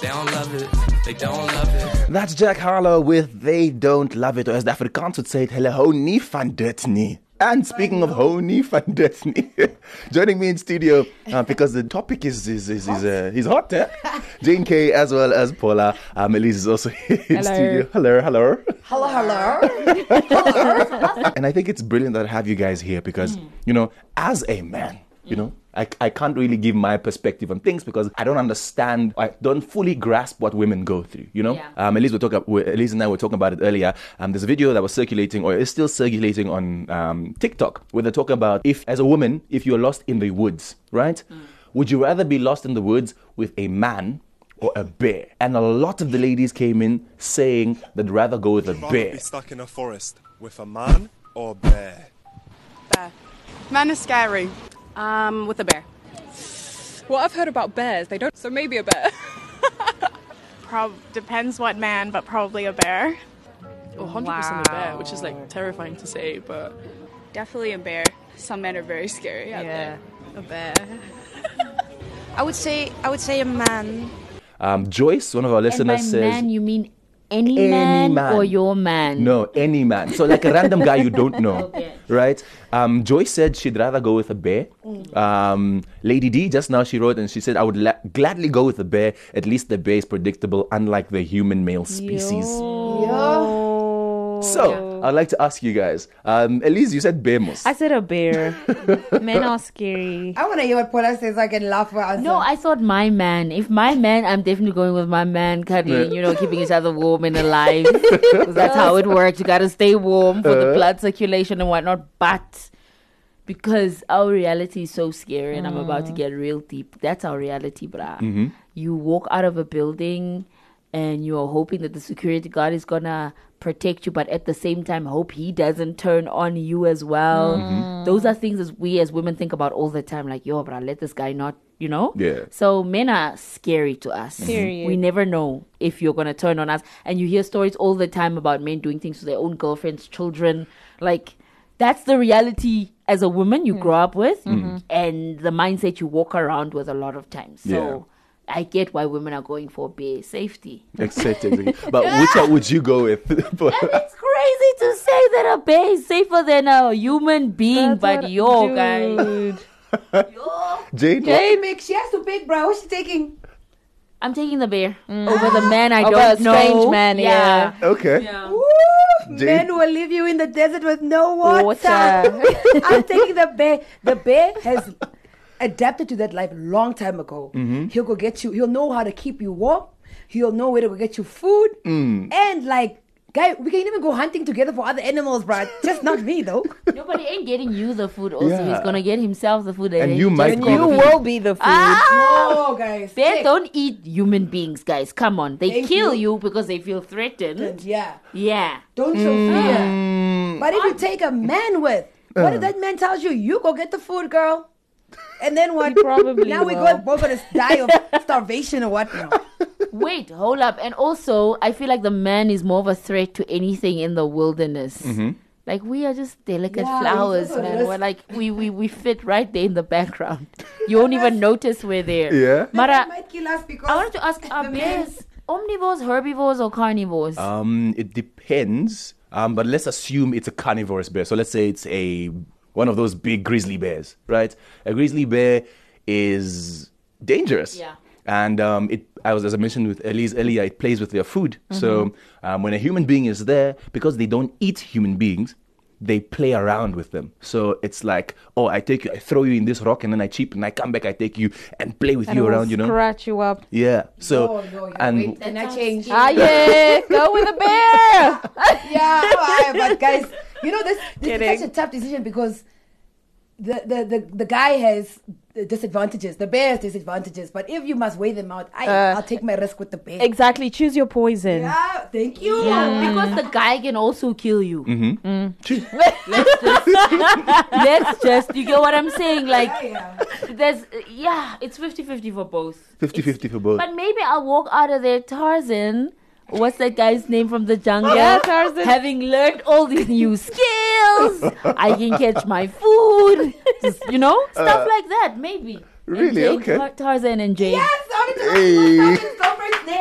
They don't love it. They don't love it. That's Jack Harlow with They Don't Love It, or as the Afrikaans would say it, Hulle hou nie van dit nie. And speaking of hou nie van dit nie, joining me in studio, because the topic is he's hot, eh? Jane K as well as Paula. Elise is also in studio. Hello. And I think it's brilliant that I have you guys here because, you know, as a man, you know, I can't really give my perspective on things because I don't understand, I don't fully grasp what women go through, you know? Yeah. Elise and I were talking about it earlier. There's a video that was circulating, or is still circulating on TikTok, where they talk about if, as a woman, if you're lost in the woods, right? Would you rather be lost in the woods with a man or a bear? And a lot of the ladies came in saying they'd rather go with a bear. Be stuck in a forest with a man or a bear? Bear. Man is scary. With a bear. Well, I've heard about bears. They don't. So maybe a bear. Depends what man, but probably a bear. Oh, 100% a bear, which is like terrifying to say, but Definitely a bear. Some men are very scary out there. a bear. I would say a man. Joyce, one of our And by listeners, says... man, you mean any man or your man? No, any man. So like a random guy you don't know, Okay. right? Joyce said she'd rather go with a bear. Lady D, just now she wrote and she said, I would gladly go with a bear. At least the bear is predictable, unlike the human male species. So, I'd like to ask you guys. Elise, you said bear mus. I said a bear. Men are scary. I want to hear what Paula says so I can laugh for us. No, I thought my man. If my man, I'm definitely going with my man, cuddling, you know, keeping each other warm and alive. 'Cause that's how it works. You got to stay warm for the blood circulation and whatnot. But because our reality is so scary, and I'm about to get real deep, that's our reality, brah. You walk out of a building and you're hoping that the security guard is going to protect you, but at the same time hope he doesn't turn on you as well. Those are things that we as women think about all the time, like, yo, brah, let this guy not, you know? Yeah. So men are scary to us. Period. We never know if you're going to turn on us. And you hear stories all the time about men doing things to their own girlfriends, children. Like, that's the reality as a woman you grow up with and the mindset you walk around with a lot of times. So I get why women are going for bear safety. Exactly. But which one would you go with? And it's crazy to say that a bear is safer than a human being, guys. Jane? Jane, she has to pick, bro. What's she taking? I'm taking the bear over the man I Over don't a know. strange man, yeah. Okay. Woo! Men will leave you in the desert with no water. I'm taking the bear. The bear has adapted to that life a long time ago. He'll go get you. He'll know how to keep you warm. He'll know where to go get you food. And like, guy, we can even go hunting together for other animals, bro. Just not me though. Nobody ain't getting you the food. Also, Yeah. he's gonna get himself the food, And then you he might just go You gonna will be the food. No, guys. Bears Sick. don't eat human beings, guys. Come on, they Thank kill you. you because they feel threatened. Yeah. Yeah. Don't show fear. But if you take a man with, what if that man tells you, you go get the food, girl? And then what? Probably Now we're will. both going to die of starvation or what now? Wait, hold up. And also, I feel like the man is more of a threat to anything in the wilderness. Like, we are just delicate Yeah, flowers, it's also man. just- We're like, we fit right there in the background. You won't even notice we're there. Yeah. They Mara, might kill us because I wanted to ask, are the man- bears omnivores, herbivores, or carnivores? It depends. But let's assume it's a carnivorous bear. So let's say it's one of those big grizzly bears, right? A grizzly bear is dangerous. Yeah. And as I mentioned with Elise earlier, it plays with their food. So when a human being is there, because they don't eat human beings, they play around with them. So it's like, oh, I take you, I throw you in this rock, and then I cheap, and I come back, I take you and play with And you it will around, you know? scratch you up. Yeah. So wait, and I change. Ah, yeah. Go with a bear. Yeah, but guys, you know this is Kidding. such a tough decision because the guy has disadvantages. The bear has disadvantages. But if you must weigh them out, I'll take my risk with the bear. Exactly. Choose your poison. Yeah, thank you. Yeah, because the guy can also kill you. Let's just, you get what I'm saying? Like, it's 50-50 for both. 50-50 for both. But maybe I'll walk out of there, Tarzan. What's that guy's name from the jungle? Yeah, Tarzan. Having learned all these new skills, I can catch my food. Just, stuff like that, maybe. Really? And Jane, Okay. Tarzan and Jane. Yes, I wanted to Hey. ask what's Tarzan's girlfriend's name.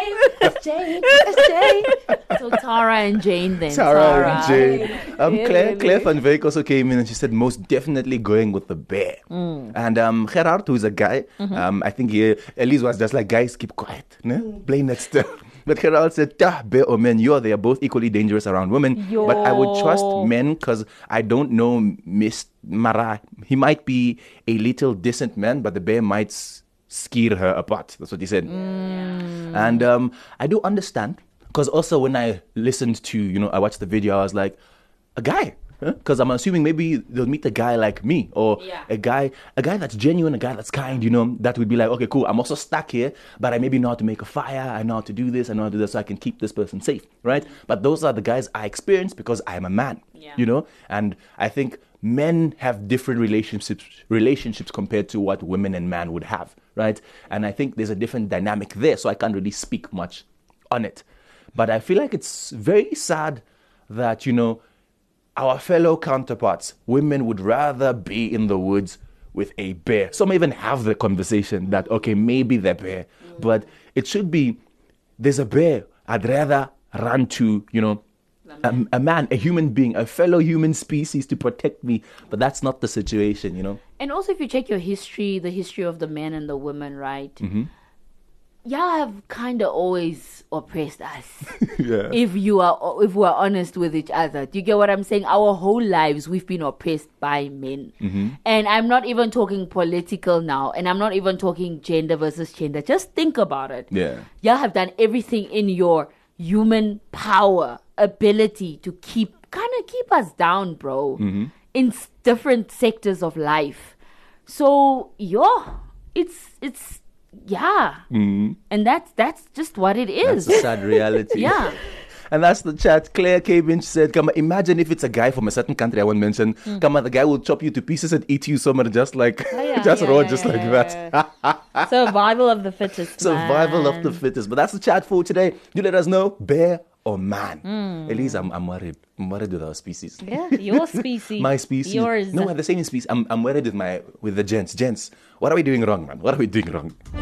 It's Jane. So Tara and Jane then. Tara and Jane. Claire van Wyk also came in and she said most definitely going with the bear. And Gerard, who's a guy, I think Elise was just like, guys, keep quiet. No? Blame that stuff. But Gerard said, bear or men, they are both equally dangerous around women. But I would trust men because I don't know Miss Mara. He might be a little decent man, but the bear might scare her apart. That's what he said. And I do understand. Because also when I listened to, I watched the video, I was like, a guy. Because I'm assuming maybe they'll meet a guy like me or a guy that's genuine, a guy that's kind, that would be like, okay, cool. I'm also stuck here, but I maybe know how to make a fire. I know how to do this. I know how to do that so I can keep this person safe, right? But those are the guys I experience because I'm a man, and I think men have different relationships compared to what women and men would have, right? And I think there's a different dynamic there, so I can't really speak much on it. But I feel like it's very sad that, our fellow counterparts, women would rather be in the woods with a bear. Some even have the conversation that, okay, maybe they're bear. But it should be, there's a bear. I'd rather run to, a man, a human being, a fellow human species to protect me. But that's not the situation, And also if you check your history, the history of the men and the women, right? Y'all have kind of always oppressed us. If we're honest with each other. Do you get what I'm saying? Our whole lives we've been oppressed by men. And I'm not even talking political now, and I'm not even talking gender versus gender. Just think about it. Y'all have done everything in your human power, ability to keep us down, bro. In different sectors of life. So it's and that's just what it is. That's a sad reality. And that's the chat. Claire came in, she said, imagine if it's a guy from a certain country I won't mention. The guy will chop you to pieces and eat you somewhere just like that. Survival of the fittest. Survival of the fittest. But that's the chat for today. You let us know, bear or man. Elise, I'm worried. I'm worried with our species. Yeah, your species. My species. Yours. No, we're the same species. I'm worried with the gents. Gents, what are we doing wrong, man? What are we doing wrong?